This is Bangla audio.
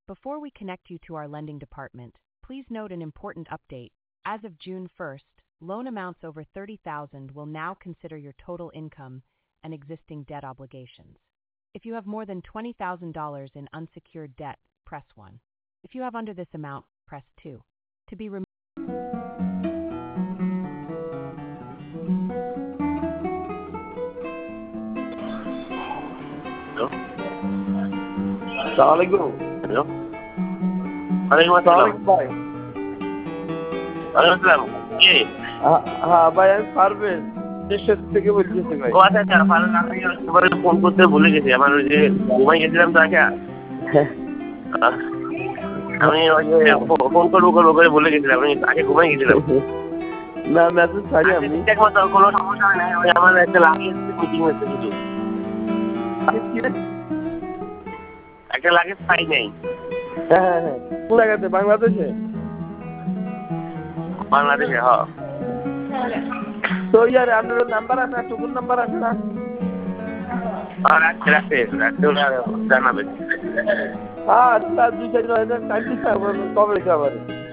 Before we connect you to our lending department, please note an important update. As of June 1st, loan amounts over $30,000 will now consider your total income and existing debt obligations. If you have more than $20,000 in unsecured debt, press 1. If you have under this amount, press 2. To be removed. Hello? Assalamualaikum. Hello? Waalaikumsalam. ভাই Waalaikumsalam. কে? হ্যাঁ ভাই আমি পারবেন দেশের থেকে বলতেছি ভাই। ও আচ্ছা আচ্ছা, ভালো লাগবে। তোমার ফোন করতে ভুলে গেছি, আমার ওই যে ঘুমাই গেছিলাম তো আগে। আমি ওই যে ফোন করবো করে ভুলে গেছিলাম, আমি আগে ঘুমাই গেছিলাম। না মেসেজ ছাড়ি আমি ঠিক মতো কোনো সমস্যা নেই, ওই আমার একটা লাগিয়ে মিটিং হচ্ছে কিছু, একটা লাগে পাই নাই। হ্যাঁ হ্যাঁ কোন জায়গাতে বাংলাদেশে? বাংলাদেশে। হ্যাঁ তো ইয়ার আপনার নাম্বার আছে, টুকুর নাম্বার আছে না? রাখতে ওরা জানাবে। হ্যাঁ 2-4 টাইম দিতে হবে, কবে দিতে হবে?